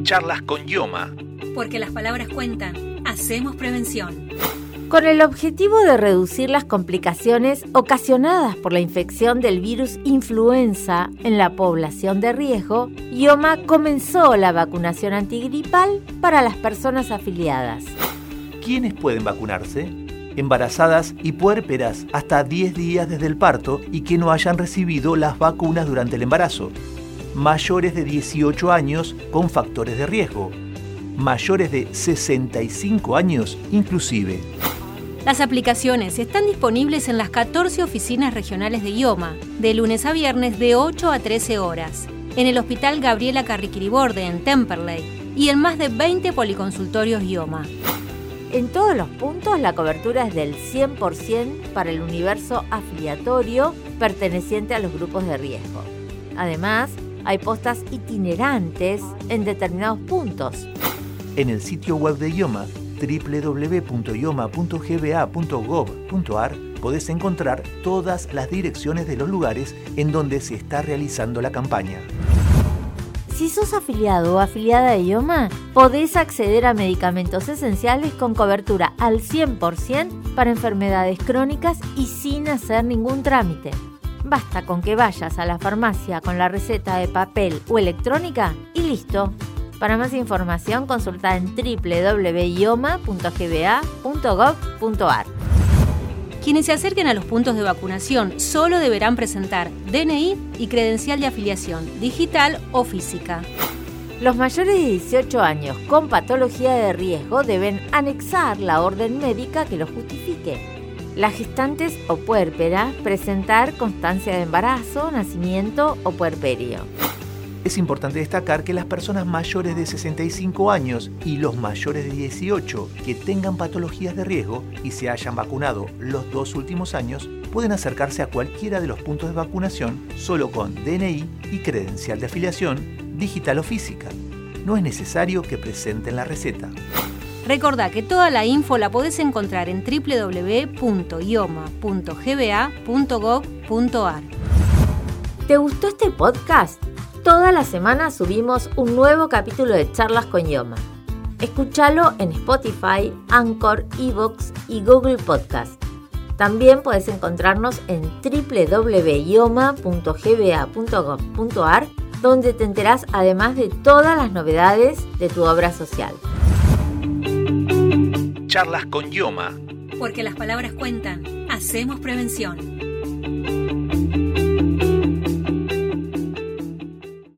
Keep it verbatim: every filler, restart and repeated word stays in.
Charlas con Yoma. Porque las palabras cuentan, hacemos prevención. Con el objetivo de reducir las complicaciones ocasionadas por la infección del virus influenza en la población de riesgo, Yoma comenzó la vacunación antigripal para las personas afiliadas. ¿Quiénes pueden vacunarse? Embarazadas y puérperas hasta diez días desde el parto y que no hayan recibido las vacunas durante el embarazo. Mayores de dieciocho años con factores de riesgo. Mayores de sesenta y cinco años inclusive. Las aplicaciones están disponibles en las catorce oficinas regionales de Yoma, de lunes a viernes de ocho a trece horas, en el Hospital Gabriela Carriquiriborde en Temperley y en más de veinte policonsultorios Yoma. En todos los puntos la cobertura es del cien por ciento para el universo afiliatorio perteneciente a los grupos de riesgo. Además, hay postas itinerantes en determinados puntos. En el sitio web de Yoma, doble u doble u doble u punto yoma punto g b a punto gov punto a r, podés encontrar todas las direcciones de los lugares en donde se está realizando la campaña. Si sos afiliado o afiliada de Yoma, podés acceder a medicamentos esenciales con cobertura al cien por ciento para enfermedades crónicas y sin hacer ningún trámite. Basta con que vayas a la farmacia con la receta de papel o electrónica y listo. Para más información, consulta en doble u doble u doble u punto yoma punto g b a punto gov punto a r. Quienes se acerquen a los puntos de vacunación solo deberán presentar D N I y credencial de afiliación, digital o física. Los mayores de dieciocho años con patología de riesgo deben anexar la orden médica que lo justifique. Las gestantes o puérperas presentar constancia de embarazo, nacimiento o puerperio. Es importante destacar que las personas mayores de sesenta y cinco años y los mayores de dieciocho que tengan patologías de riesgo y se hayan vacunado los dos últimos años pueden acercarse a cualquiera de los puntos de vacunación solo con D N I y credencial de afiliación, digital o física. No es necesario que presenten la receta. Recordá que toda la info la podés encontrar en doble u doble u doble u punto yoma punto g b a punto gov punto a r. ¿Te gustó este podcast? Toda la semana subimos un nuevo capítulo de Charlas con Yoma. Escúchalo en Spotify, Anchor, iVoox y Google Podcast. También podés encontrarnos en doble u doble u doble u punto yoma punto g b a punto gov punto a r, donde te enterás además de todas las novedades de tu obra social. Charlas con Yoma. Porque las palabras cuentan, hacemos prevención.